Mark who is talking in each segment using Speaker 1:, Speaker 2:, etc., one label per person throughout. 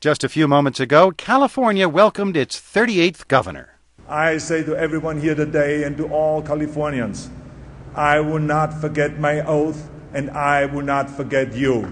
Speaker 1: Just a few moments ago, California welcomed its 38th governor.
Speaker 2: I say to everyone here today and to all Californians, I will not forget my oath and I will not forget you.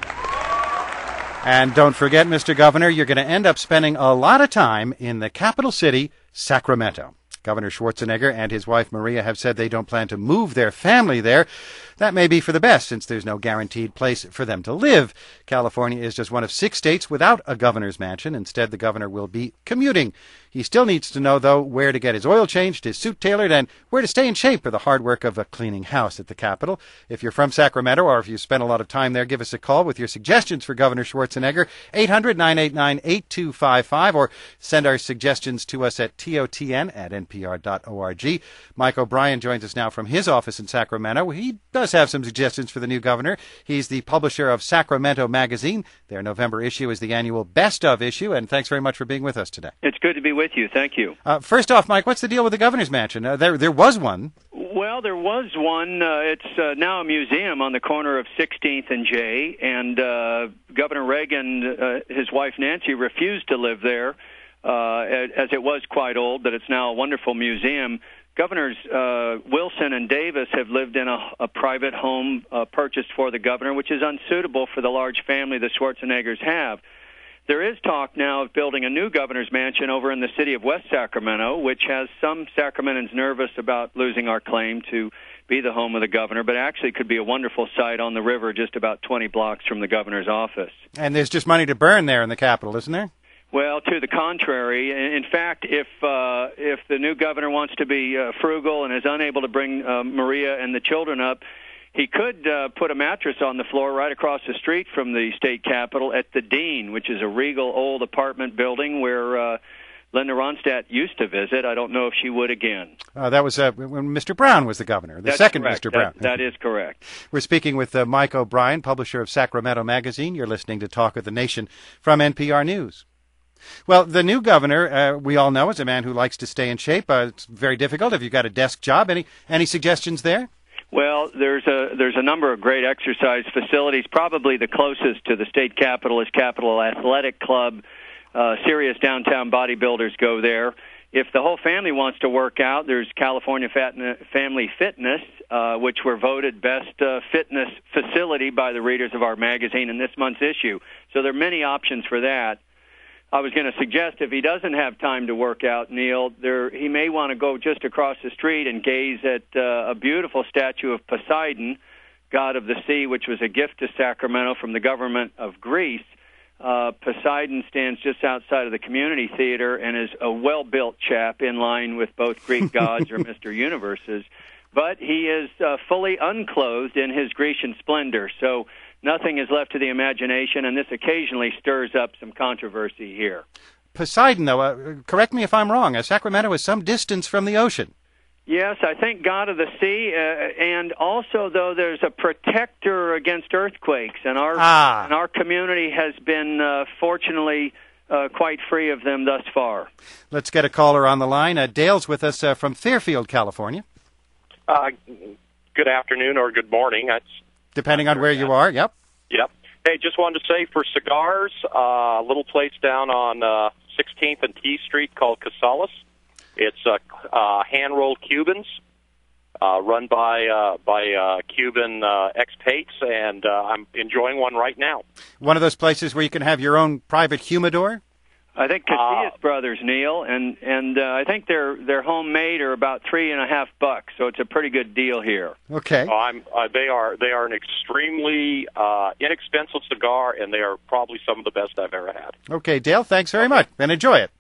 Speaker 1: And don't forget, Mr. Governor, you're going to end up spending a lot of time in the capital city, Sacramento. Governor Schwarzenegger and his wife Maria have said they don't plan to move their family there. That may be for the best, since there's no guaranteed place for them to live. California is just one of 6 states without a governor's mansion. Instead, the governor will be commuting. He still needs to know, though, where to get his oil changed, his suit tailored, and where to stay in shape for the hard work of cleaning house at the Capitol. If you're from Sacramento, or if you spent a lot of time there, give us a call with your suggestions for Governor Schwarzenegger, 800-989-8255, or send our suggestions to us at totn@npr.org. Mike O'Brien joins us now from his office in Sacramento. He does have some suggestions for the new governor. He's the publisher of Sacramento Magazine. Their November issue is the annual Best Of issue, and thanks very much for being with us today.
Speaker 3: It's good to be with you. Thank you.
Speaker 1: First off, Mike, what's the deal with the governor's mansion? There was one.
Speaker 3: Well, there was one. It's now a museum on the corner of 16th and J, and Governor Reagan, his wife Nancy, refused to live there, as it was quite old, but it's now a wonderful museum. Governors Wilson and Davis have lived in a private home purchased for the governor, which is unsuitable for the large family the Schwarzeneggers have. There is talk now of building a new governor's mansion over in the city of West Sacramento, which has some Sacramentans nervous about losing our claim to be the home of the governor, but actually could be a wonderful site on the river just about 20 blocks from the governor's office.
Speaker 1: And there's just money to burn there in the Capitol, isn't there?
Speaker 3: Well, to the contrary. In fact, if the new governor wants to be frugal and is unable to bring Maria and the children up, he could put a mattress on the floor right across the street from the state capitol at the Dean, which is a regal old apartment building where Linda Ronstadt used to visit. I don't know if she would again.
Speaker 1: That was when Mr. Brown was the governor,
Speaker 3: That's
Speaker 1: second
Speaker 3: correct.
Speaker 1: Mr. Brown.
Speaker 3: That is correct.
Speaker 1: We're speaking with Mike O'Brien, publisher of Sacramento Magazine. You're listening to Talk of the Nation from NPR News. Well, the new governor, we all know, is a man who likes to stay in shape. It's very difficult if you've got a desk job. Any suggestions there?
Speaker 3: Well, there's a number of great exercise facilities. Probably the closest to the state capitol is Capitol Athletic Club. Serious downtown bodybuilders go there. If the whole family wants to work out, there's California Family Fitness, which were voted best fitness facility by the readers of our magazine in this month's issue. So there are many options for that. I was going to suggest if he doesn't have time to work out, Neil, he may want to go just across the street and gaze at a beautiful statue of Poseidon, god of the sea, which was a gift to Sacramento from the government of Greece. Poseidon stands just outside of the community theater and is a well-built chap in line with both Greek gods or Mr. Universes. But he is fully unclothed in his Grecian splendor, so nothing is left to the imagination, and this occasionally stirs up some controversy here.
Speaker 1: Poseidon, though, correct me if I'm wrong, Sacramento is some distance from the ocean.
Speaker 3: Yes, I think god of the sea, and also, though, there's a protector against earthquakes, and our community has been, fortunately, quite free of them thus far.
Speaker 1: Let's get a caller on the line. Dale's with us from Fairfield, California.
Speaker 4: Good afternoon or good morning.
Speaker 1: Depending on where you are, yep.
Speaker 4: Yep. Hey, just wanted to say for cigars, a little place down on 16th and T Street called Casales. It's hand-rolled Cubans run by Cuban expats, and I'm enjoying one right now.
Speaker 1: One of those places where you can have your own private humidor?
Speaker 3: I think Casillas Brothers, Neil, and I think they're homemade are about $3.50, so it's a pretty good deal here.
Speaker 1: Okay.
Speaker 4: They are an extremely inexpensive cigar, and they are probably some of the best I've ever had.
Speaker 1: Okay, Dale, thanks very much, and enjoy it.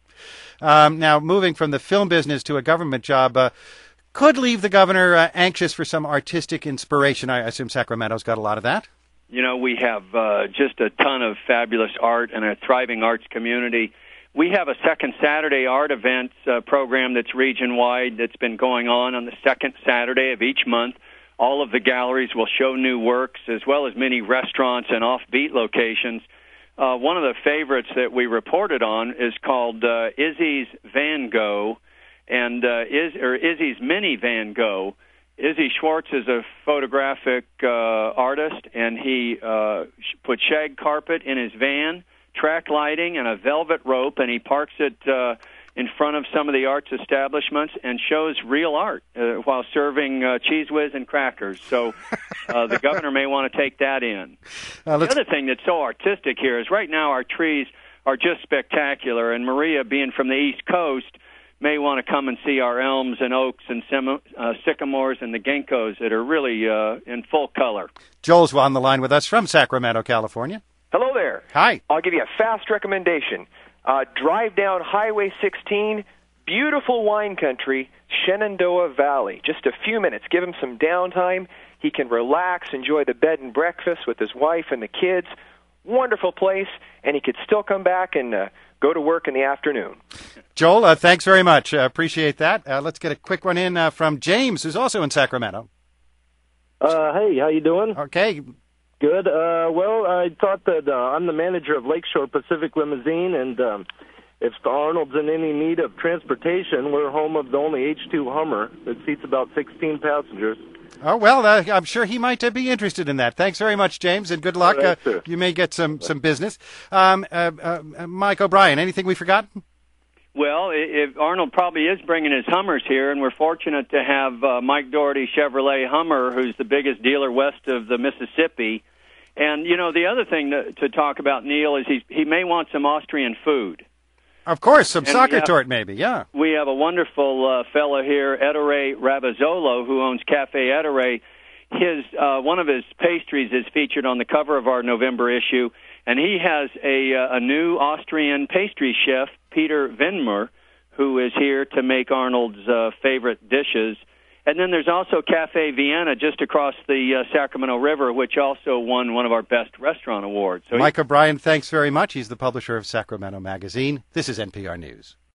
Speaker 1: Now, moving from the film business to a government job could leave the governor anxious for some artistic inspiration. I assume Sacramento's got a lot of that.
Speaker 3: You know, we have just a ton of fabulous art and a thriving arts community. We have a second Saturday art events program that's region-wide that's been going on the second Saturday of each month. All of the galleries will show new works, as well as many restaurants and offbeat locations. One of the favorites that we reported on is called Izzy's Van Gogh, and Izzy's Mini Van Gogh. Izzy Schwartz is a photographic artist, and he put shag carpet in his van, track lighting and a velvet rope, and he parks it in front of some of the arts establishments and shows real art while serving Cheez Whiz and crackers. So the governor may want to take that in. The other thing that's so artistic here is right now our trees are just spectacular, and Maria, being from the East Coast, may want to come and see our elms and oaks and sycamores and the ginkgos that are really in full color.
Speaker 1: Joel's on the line with us from Sacramento, California.
Speaker 5: Hello there.
Speaker 1: Hi.
Speaker 5: I'll give you a fast recommendation. Drive down Highway 16, beautiful wine country, Shenandoah Valley. Just a few minutes. Give him some downtime. He can relax, enjoy the bed and breakfast with his wife and the kids. Wonderful place, and he could still come back and go to work in the afternoon.
Speaker 1: Joel, thanks very much. Appreciate that. Let's get a quick one in from James, who's also in Sacramento.
Speaker 6: Hey, how you doing?
Speaker 1: Okay.
Speaker 6: Good. Well, I thought that I'm the manager of Lakeshore Pacific Limousine, and if the Arnold's in any need of transportation, we're home of the only H2 Hummer that seats about 16 passengers.
Speaker 1: Oh, well, I'm sure he might be interested in that. Thanks very much, James, and good luck.
Speaker 6: Right,
Speaker 1: you may get some business. Mike O'Brien, anything we forgot?
Speaker 3: Well, if Arnold probably is bringing his Hummers here, and we're fortunate to have Mike Doherty Chevrolet Hummer, who's the biggest dealer west of the Mississippi. And, you know, the other thing to talk about, Neil, is he may want some Austrian food.
Speaker 1: Of course, some soccer tort maybe, yeah.
Speaker 3: We have a wonderful fellow here, Ettore Rabazzolo, who owns Cafe Ettore. One of his pastries is featured on the cover of our November issue, and he has a new Austrian pastry chef, Peter Venmer, who is here to make Arnold's favorite dishes. And then there's also Cafe Vienna just across the Sacramento River, which also won one of our best restaurant awards. So
Speaker 1: Mike O'Brien, thanks very much. He's the publisher of Sacramento Magazine. This is NPR News.